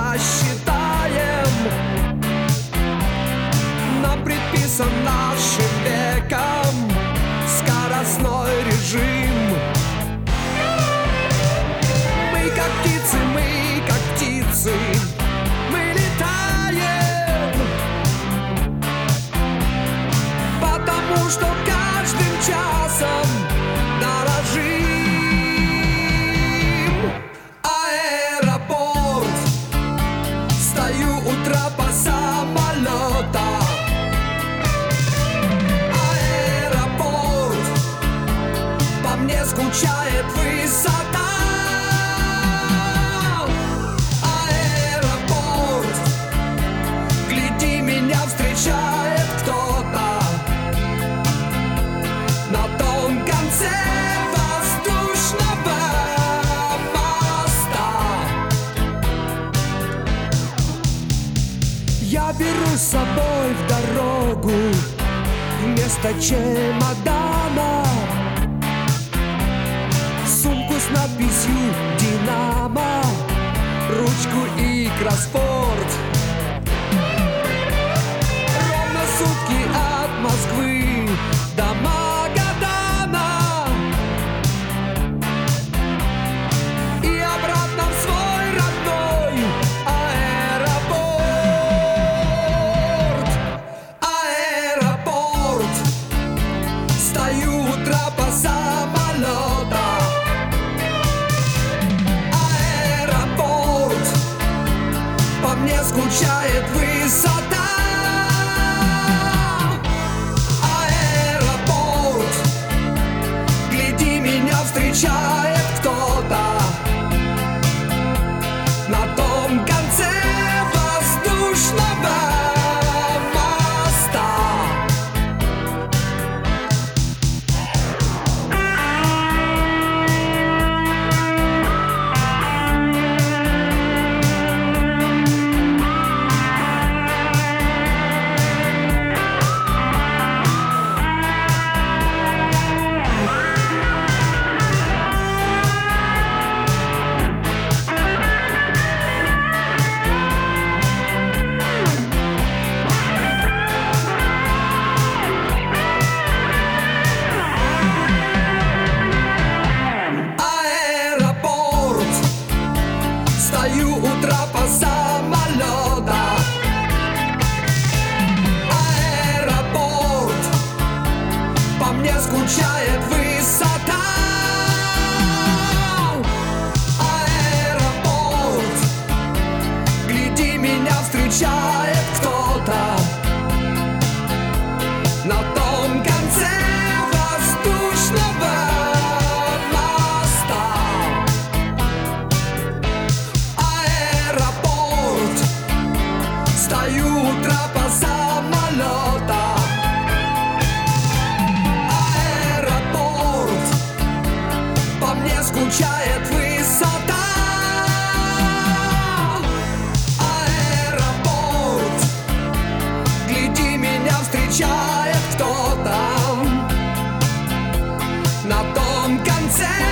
насчитаем. Нам предписан нашим веком скоростной режим. Мы как птицы, мы как птицы, мы летаем, потому что каждым часом дорожим. Аэропорт, стою у трапа самолета. Аэропорт, по мне скучает высота. Аэропорт, гляди, меня встречает кто-то на том конце воздушного моста. Я беру с собой в дорогу вместо чемодана сумку с надписью «Динамо», ручку и кроссворд. Ровно сутки от Москвы до Магадана и обратно в свой родной аэропорт. Аэропорт, стою у трапа самолета. Аэропорт, по мне скучает высота. Аэропорт, гляди, меня встречает кто-то на том конце воздушного моста. Аэропорт, стою у трапа самолета. Аэропорт, по мне скучает высота. Аэропорт, гляди, меня встречает кто-то на том конце воздушного моста. Аэропорт, стою у трапа самолета. Аэропорт, по мне скучает высота. Аэропорт, гляди, меня встречает кто-то на том конце